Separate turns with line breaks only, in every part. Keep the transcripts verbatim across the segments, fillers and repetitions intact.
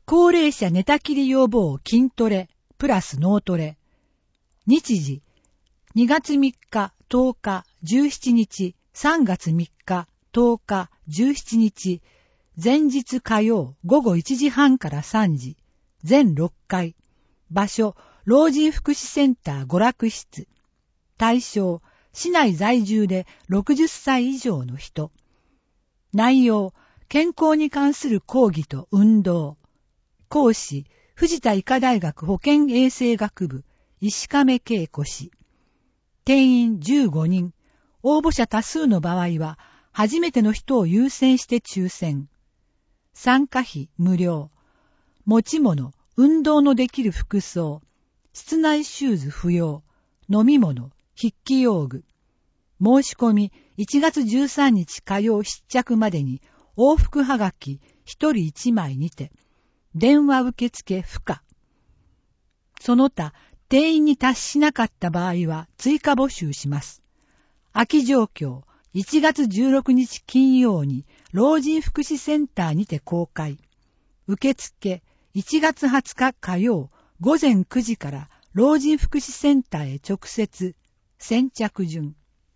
高齢者寝たきり予防筋トレプラス脳トレ。日時にがつみっか、とおか、じゅうしちにち、さんがつみっか、とおか、じゅうしちにち、前日火曜ごごいちじはんからさんじ、全ろっかい。場所、老人福祉センター娯楽室。対象、市内在住でろくじゅっさい以上の人。内容、健康に関する講義と運動。講師、藤田医科大学保健衛生学部、石亀恵子氏。定員じゅうごにん。応募者多数の場合は、初めての人を優先して抽選。参加費無料。持ち物、運動のできる服装。室内シューズ不要。飲み物、筆記用具。申し込みいちがつじゅうさんにち火曜必着までに往復はがきひとりいちまいにて。電話受付不可。その他、定員に達しなかった場合は追加募集します。空き状況、いちがつじゅうろくにち金曜に老人福祉センターにて公開。受付、いちがつはつか火曜ごぜんくじから老人福祉センターへ直接。先着順。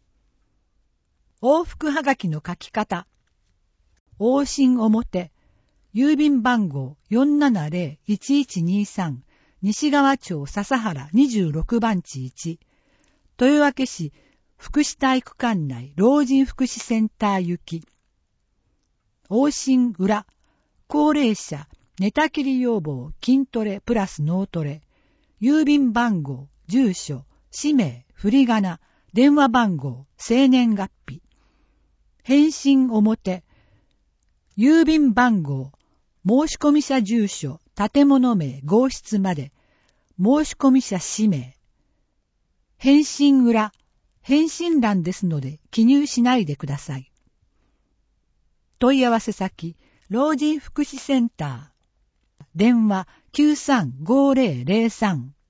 往復はがきの書き方。往診表。郵便番号 よんななぜろいちいちにさん 西川町笹原にじゅうろくばんちいち。豊明市福祉体育館内老人福祉センター行き。往診裏。高齢者寝たきり予防筋トレプラス脳トレ。郵便番号、住所、氏名、振り仮名、電話番号、生年月日。返信表。郵便番号、申込者住所、建物名、号室まで。申込者氏名。返信裏。返信欄ですので記入しないでください。問い合わせ先、老人福祉センター。電話 きゅうさんごぜろぜろさん